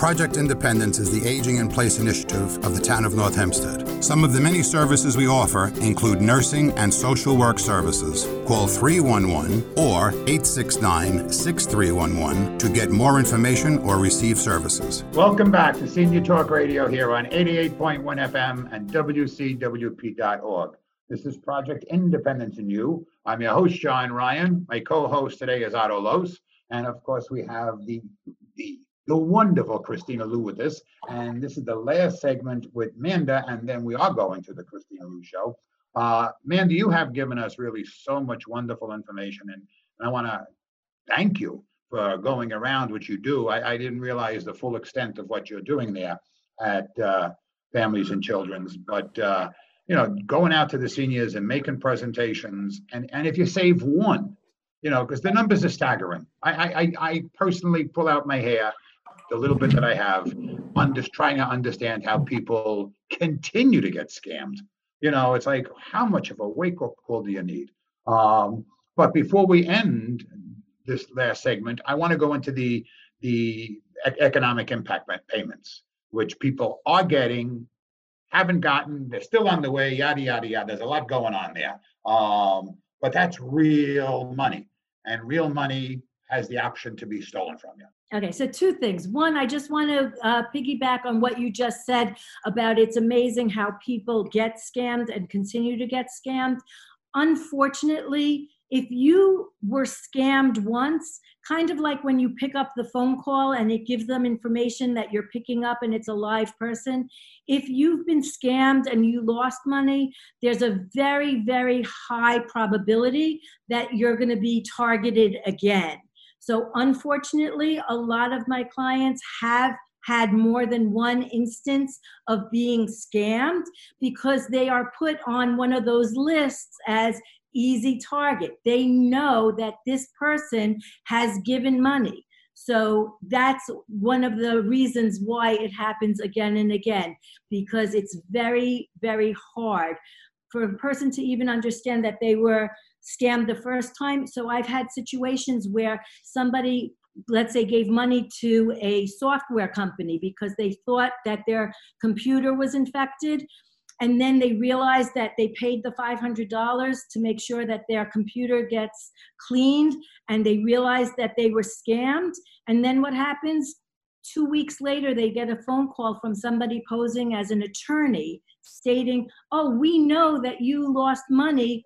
Project Independence is the Aging in Place initiative of the town of North Hempstead. Some of the many services we offer include nursing and social work services. Call 311 or 869-6311 to get more information or receive services. Welcome back to Senior Talk Radio here on 88.1 FM and WCWP.org. This is Project Independence in You. I'm your host, John Ryan. My co-host today is Otto Los. And of course, we have the wonderful Christina Liu with us. And this is the last segment with Manda, and then we are going to the Christina Liu show. Manda, you have given us really so much wonderful information, and I want to thank you for going around what you do. I didn't realize the full extent of what you're doing there at Families and Children's, but going out to the seniors and making presentations, and if you save one, because the numbers are staggering. I personally pull out my hair, the little bit that I have, trying to understand how people continue to get scammed. It's like, how much of a wake-up call do you need? But before we end this last segment, I want to go into the economic impact payments, which people are getting, haven't gotten, they're still on the way, yada, yada, yada. There's a lot going on there. But that's real money. And real money has the option to be stolen from you. Okay, so two things. One, I just want to piggyback on what you just said about it's amazing how people get scammed and continue to get scammed. Unfortunately, if you were scammed once, kind of like when you pick up the phone call and it gives them information that you're picking up and it's a live person, if you've been scammed and you lost money, there's a very, very high probability that you're going to be targeted again. So unfortunately, a lot of my clients have had more than one instance of being scammed because they are put on one of those lists as easy target. They know that this person has given money. So that's one of the reasons why it happens again and again, because it's very, very hard for a person to even understand that they were scammed the first time. So I've had situations where somebody, let's say, gave money to a software company because they thought that their computer was infected. And then they realized that they paid the $500 to make sure that their computer gets cleaned, and they realized that they were scammed. And then what happens? 2 weeks later, they get a phone call from somebody posing as an attorney stating, oh, we know that you lost money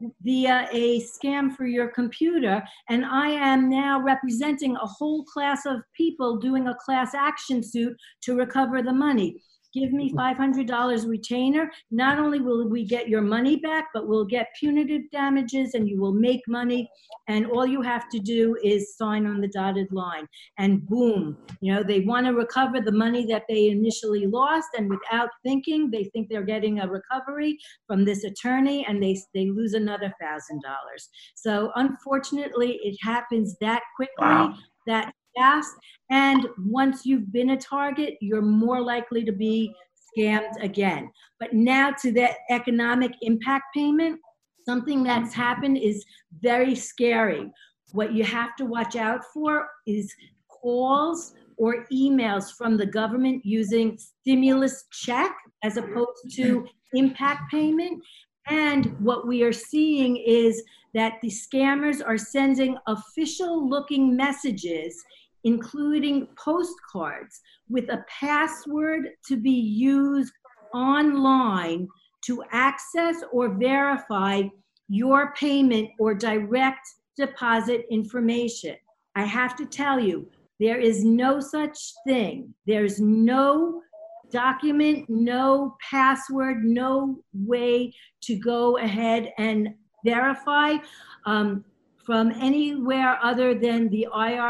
via a scam for your computer, and I am now representing a whole class of people doing a class action suit to recover the money. Give me $500 retainer. Not only will we get your money back, but we'll get punitive damages and you will make money. And all you have to do is sign on the dotted line. And boom, they want to recover the money that they initially lost. And without thinking, they think they're getting a recovery from this attorney, and they lose another $1,000. So unfortunately, it happens that quickly. Wow. That fast, and once you've been a target, you're more likely to be scammed again. But now to that economic impact payment, something that's happened is very scary. What you have to watch out for is calls or emails from the government using stimulus check as opposed to impact payment. And what we are seeing is that the scammers are sending official-looking messages, including postcards, with a password to be used online to access or verify your payment or direct deposit information. I have to tell you, there is no such thing. There's no document, no password, no way to go ahead and verify from anywhere other than the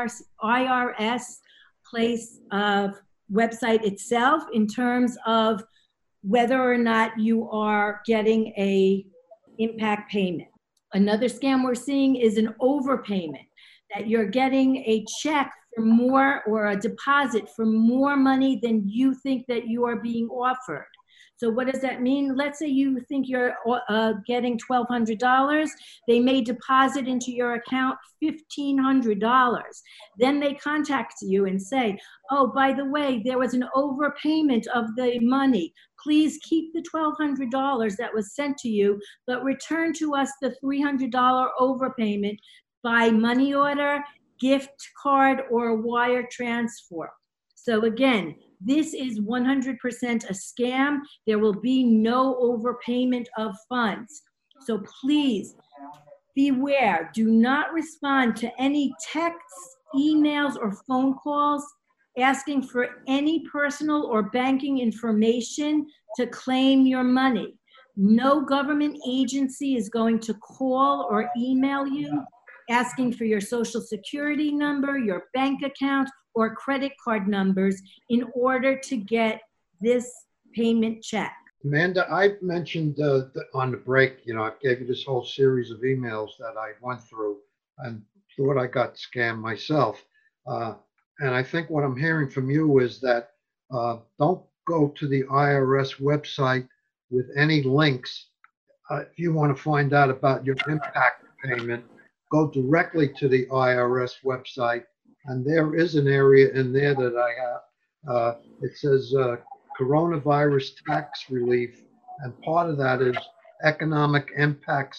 IRS place of website itself in terms of whether or not you are getting a impact payment. Another scam we're seeing is an overpayment, that you're getting a check for more or a deposit for more money than you think that you are being offered. So what does that mean? Let's say you think you're getting $1,200. They may deposit into your account $1,500. Then they contact you and say, oh, by the way, there was an overpayment of the money. Please keep the $1,200 that was sent to you, but return to us the $300 overpayment by money order, gift card, or wire transfer. So again, this is 100% a scam. There will be no overpayment of funds. So please beware. Do not respond to any texts, emails, or phone calls asking for any personal or banking information to claim your money. No government agency is going to call or email you asking for your social security number, your bank account, or credit card numbers in order to get this payment check. Amanda, I mentioned on the break, I gave you this whole series of emails that I went through and thought I got scammed myself. And I think what I'm hearing from you is that don't go to the IRS website with any links. If you want to find out about your impact payment, go directly to the IRS website. And there is an area in there that I have. It says coronavirus tax relief. And part of that is economic impact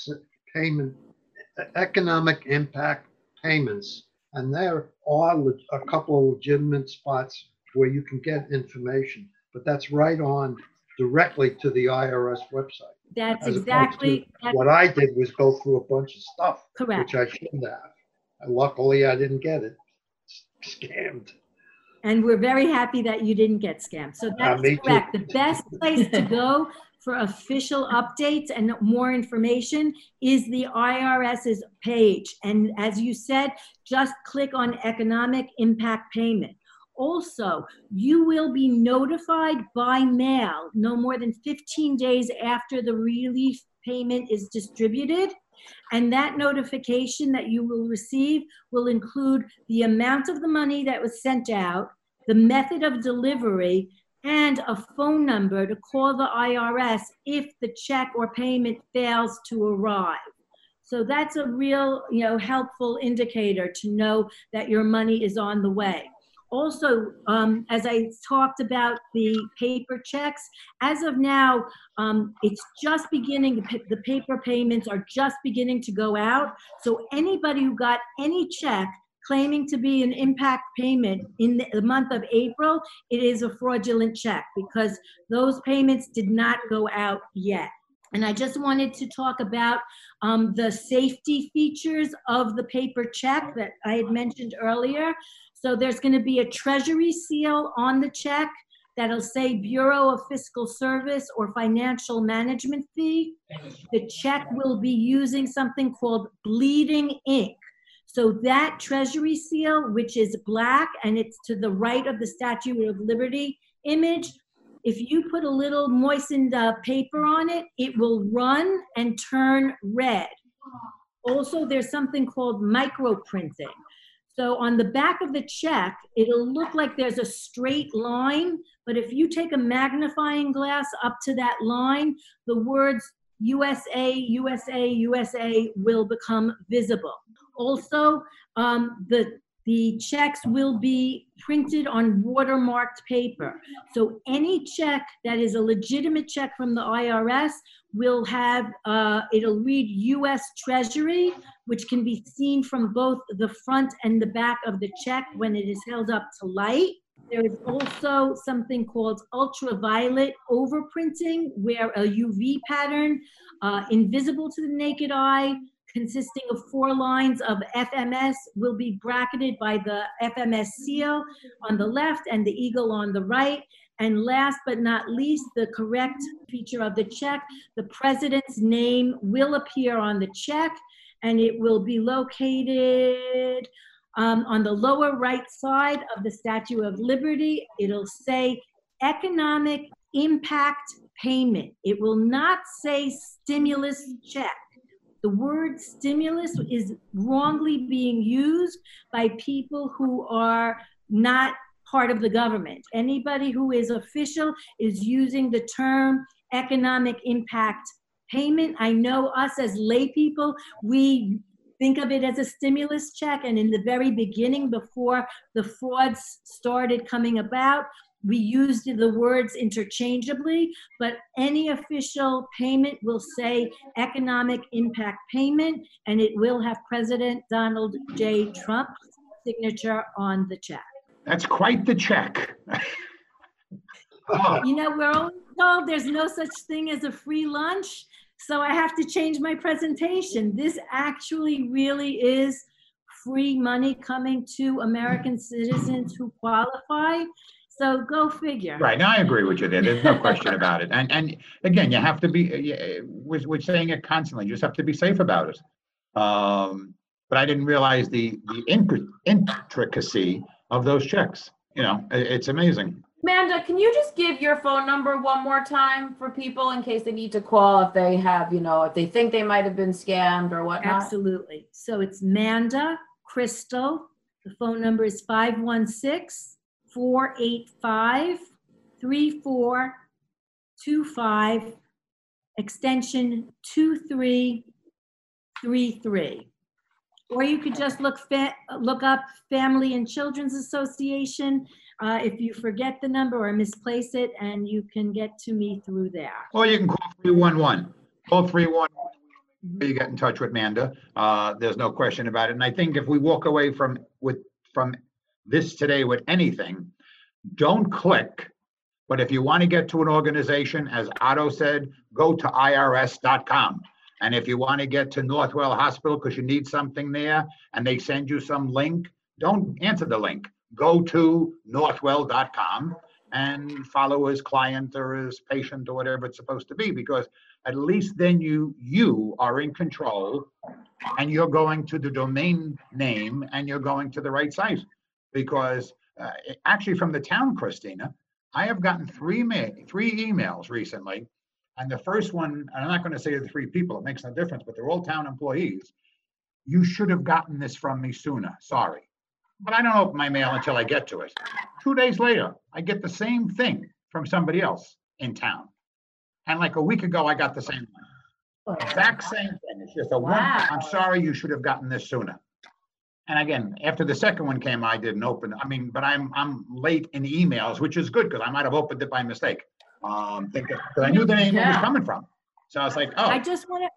payments. And there are a couple of legitimate spots where you can get information, but that's right on directly to the IRS website. That's exactly what I did was go through a bunch of stuff, correct, which I shouldn't have. And luckily, I didn't get it scammed. And we're very happy that you didn't get scammed. So that's correct. The best place to go for official updates and more information is the IRS's page. And as you said, just click on economic impact payment. Also, you will be notified by mail no more than 15 days after the relief payment is distributed. And that notification that you will receive will include the amount of the money that was sent out, the method of delivery, and a phone number to call the IRS if the check or payment fails to arrive. So that's a real, helpful indicator to know that your money is on the way. Also, as I talked about the paper checks, as of now, it's just beginning, the paper payments are just beginning to go out. So anybody who got any check claiming to be an impact payment in the month of April, it is a fraudulent check because those payments did not go out yet. And I just wanted to talk about the safety features of the paper check that I had mentioned earlier. So there's going to be a treasury seal on the check that'll say Bureau of Fiscal Service or Financial Management Fee. The check will be using something called bleeding ink. So that treasury seal, which is black and it's to the right of the Statue of Liberty image, if you put a little moistened paper on it, it will run and turn red. Also, there's something called microprinting. So on the back of the check, it'll look like there's a straight line, but if you take a magnifying glass up to that line, the words USA, USA, USA will become visible. Also, the checks will be printed on watermarked paper. So any check that is a legitimate check from the IRS will have, it'll read U.S. Treasury, which can be seen from both the front and the back of the check when it is held up to light. There is also something called ultraviolet overprinting, where a UV pattern, invisible to the naked eye, consisting of 4 lines of FMS, will be bracketed by the FMS seal on the left and the eagle on the right. And last but not least, the correct feature of the check, the president's name will appear on the check, and it will be located on the lower right side of the Statue of Liberty. It'll say economic impact payment. It will not say stimulus check. The word stimulus is wrongly being used by people who are not part of the government. Anybody who is official is using the term economic impact payment. I know us as lay people, we think of it as a stimulus check. And in the very beginning, before the frauds started coming about, we used the words interchangeably, but any official payment will say economic impact payment, and it will have President Donald J. Trump's signature on the check. That's quite the check. You know, we're always told there's no such thing as a free lunch, so I have to change my presentation. This actually really is free money coming to American citizens who qualify. So go figure. Right. Now I agree with you there. There's no question about it. And again, you have to be, we're saying it constantly, you just have to be safe about it. But I didn't realize the intricacy of those checks. You know, it's amazing. Amanda, can you just give your phone number one more time for people in case they need to call if they have, you know, if they think they might have been scammed or whatnot? Absolutely. So it's Manda Crystal. The phone number is 516-485-3425, extension 2333. Or you could just look up Family and Children's Association if you forget the number or misplace it, and you can get to me through there. Or you can call 311. Call 311. You get in touch with Manda. There's no question about it. And I think if we walk away from this today with anything, don't click. But if you want to get to an organization, as Otto said, go to irs.com. And if you want to get to Northwell Hospital because you need something there and they send you some link, don't answer the link. Go to northwell.com and follow his client or his patient or whatever it's supposed to be, because at least then you are in control and you're going to the domain name and you're going to the right site. Because actually from the town, Christina, I have gotten three emails recently. And the first one, and I'm not going to say the three people, it makes no difference, but they're all town employees. You should have gotten this from me sooner. Sorry. But I don't open my mail until I get to it. 2 days later, I get the same thing from somebody else in town. And like a week ago, I got the same one. Exact same thing. It's just one. I'm sorry, you should have gotten this sooner. And again, after the second one came, I didn't open it. I mean, but I'm late in emails, which is good because I might have opened it by mistake. Because I knew the name it was coming from. So I was like, oh. I just want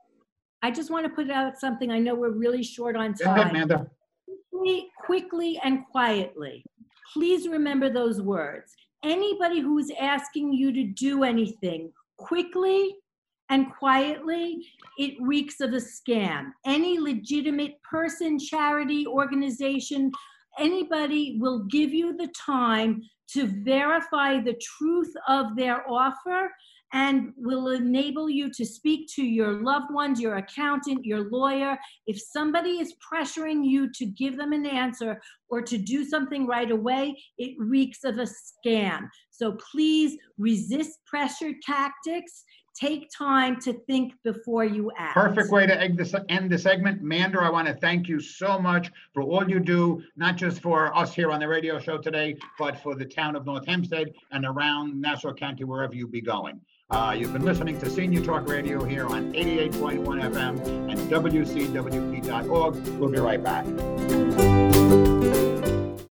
to put out something. I know we're really short on time. Go ahead, Amanda. Quickly and quietly. Please remember those words. Anybody who is asking you to do anything quickly and quietly, it reeks of a scam. Any legitimate person, charity, organization, anybody will give you the time to verify the truth of their offer and will enable you to speak to your loved ones, your accountant, your lawyer. If somebody is pressuring you to give them an answer or to do something right away, it reeks of a scam. So please resist pressure tactics. Take time to think before you act. Perfect way to end the segment. Manda, I want to thank you so much for all you do, not just for us here on the radio show today, but for the town of North Hempstead and around Nassau County, wherever you be going. You've been listening to Senior Talk Radio here on 88.1 FM and WCWP.org. We'll be right back.